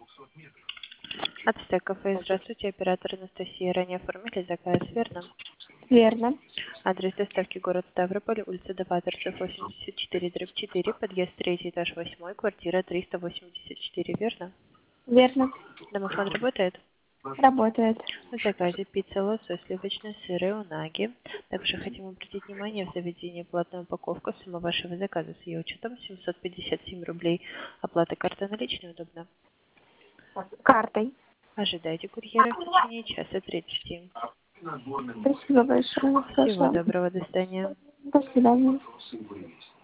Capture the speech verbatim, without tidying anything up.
Ацтек кафе. Здравствуйте, оператор Анастасия. Ранее оформили заказ, верно? Верно. Адрес доставки город Ставрополь, улица Доваторцев, восемьдесят четыре, дробь четыре, подъезд третий, этаж восьмой, квартира триста восемьдесят четыре, верно? Верно. Домофон работает? Работает. В заказе пицца, лосось, сливочный сыр и унаги. Также хотим обратить внимание, в заведении платная упаковка. Сумма вашего заказа с ее учетом семьсот пятьдесят семь рублей. Оплата картой наличной удобно. Картой. Ожидайте курьера в течение часа тридцати. Спасибо большое. Всего Хорошо. доброго, до свидания. До свидания.